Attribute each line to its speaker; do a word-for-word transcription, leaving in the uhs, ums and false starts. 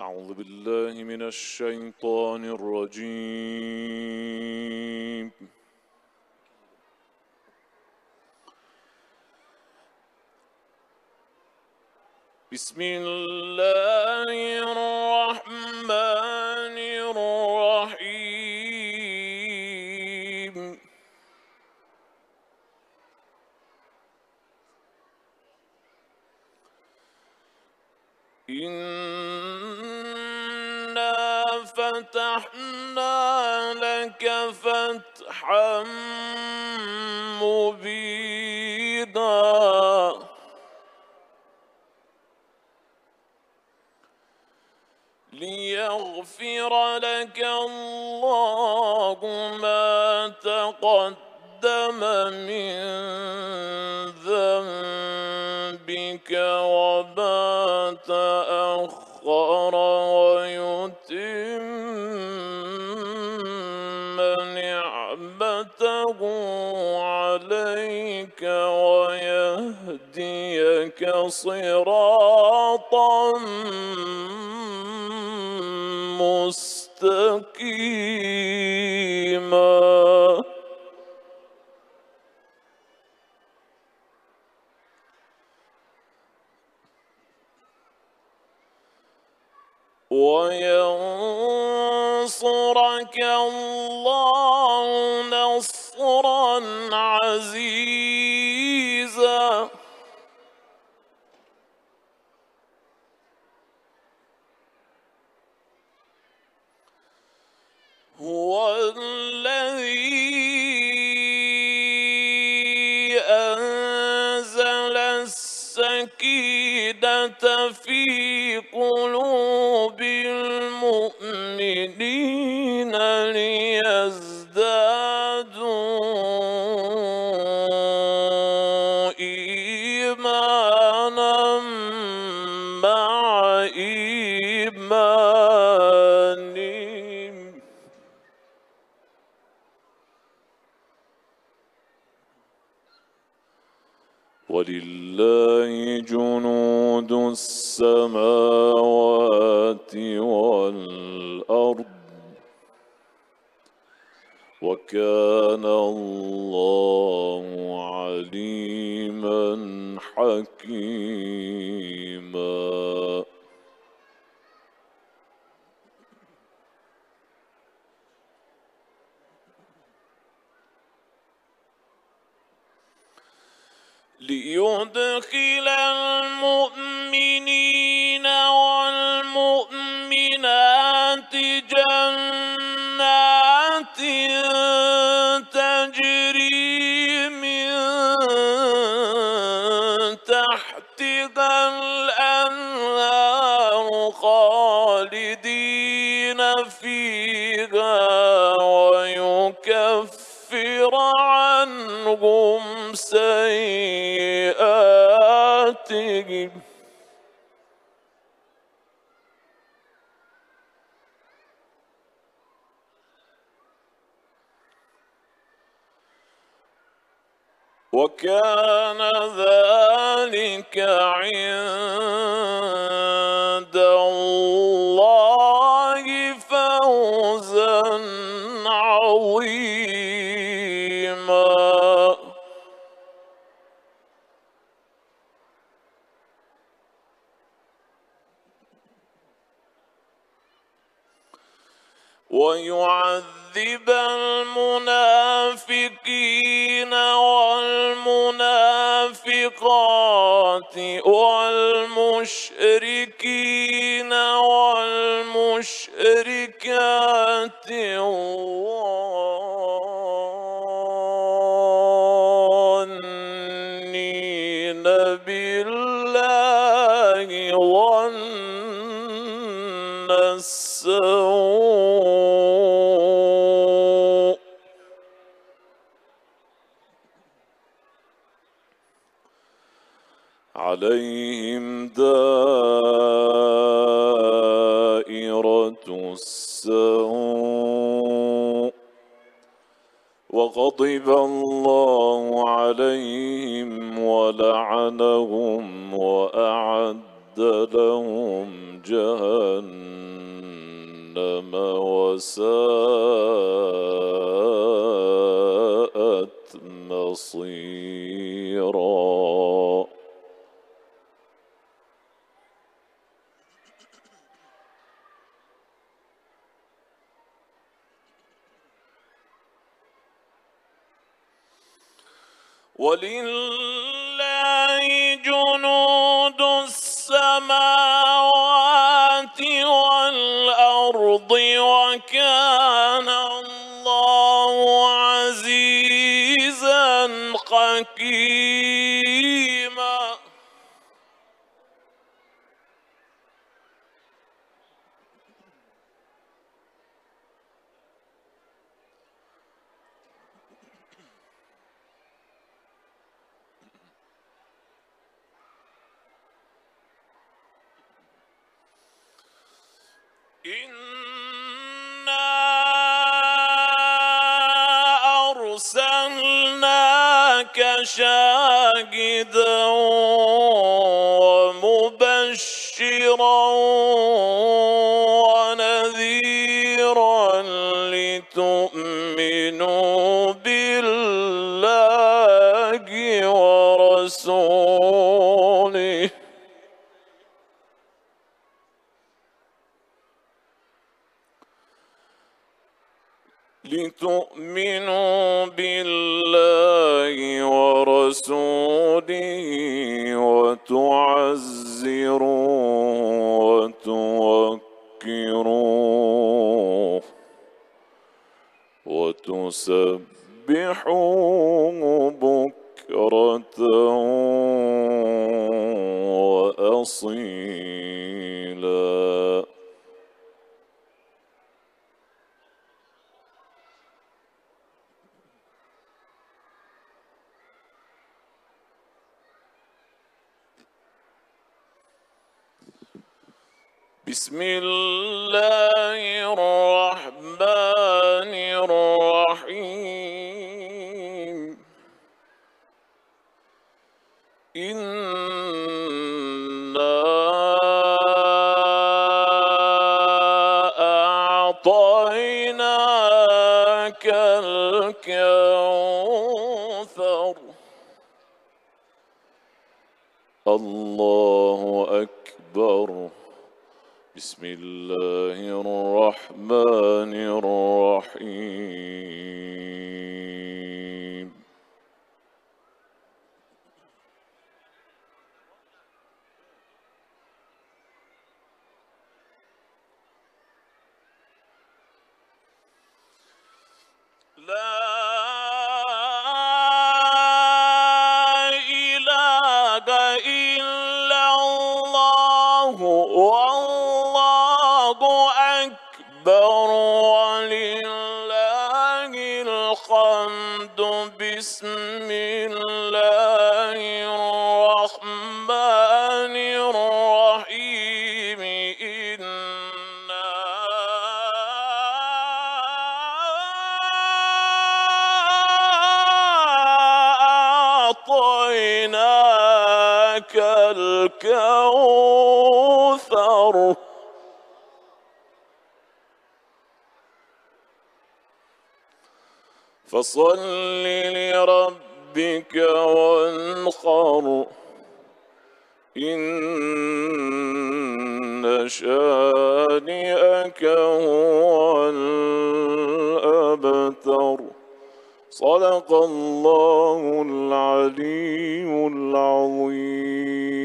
Speaker 1: أعوذ بالله من الشيطان الرجيم. بسم الله الرحمن الرحيم. إنا فتحنا لك فتحا مبينا ليغفر لك الله ما تقدم من ذنبك وما تأخر ويتم نعمته عليك ويهديك صراطا مستقيما. وينصرك الله نصرا عزيزا. هو الذي أنزل السكينة في قلوب المؤمنين ليزدادوا إيمانا مع إيمانهم. ولله جنود السماوات والأرض وكان الله عليما حكيما. ليدخل المؤمنين والمؤمنات جنات تجري من تحتها الأنهار خالدين فيها ويكفر عنهم سيئاتهم وكان ذلك عند الله فوزا عظيما. ويعذب المنافقين والمنافقات والمشركين والمشركات الظانين بالله ظن السوء عليهم دائرة السوء وغضب الله عليهم ولعنهم وأعد لهم جهنم وساءت مصيرا. ولله جنود السماوات والأرض وكان الله عزيزا حكيما. إنا أرسلناك شاهدا ومبشرا ونذيرا لتؤمنوا بالله ورسوله لتؤمنوا بالله ورسوله وتعزروه وتوقروه وتسبحوه بكرة وأصيلا. بسم الله الرحمن الرحيم. إنا أعطيناك الكوثر. الله أكبر. بسم الله الرحمن الرحيم. لا إله إلا الله والله أكبر ولله الحمد. بسم الله الرحمن الرحيم. إنا أعطيناك الكوثر. فصل لربك وانحر. إن شانئك هو الأبتر. صدق الله العلي العظيم.